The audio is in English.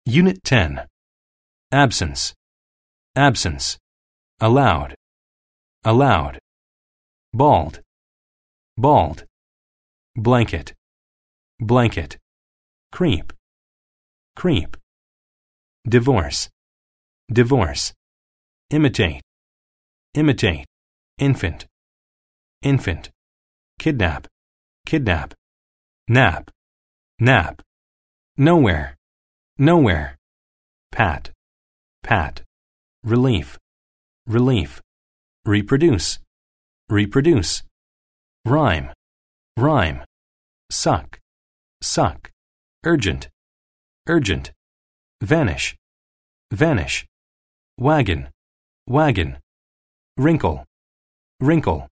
Unit 10. Absence. Absence. Allowed. Allowed. Bald. Bald. Blanket. Blanket. Creep. Creep. Divorce. Divorce. Imitate. Imitate. Infant. Infant. Kidnap. Kidnap. Nap. Nap. Nowhere. Nowhere. Pat. Pat. Relief. Relief. Reproduce. Reproduce. Rhyme. Rhyme. Suck. Suck. Urgent. Urgent. Vanish. Vanish. Wagon. Wagon. Wrinkle. Wrinkle.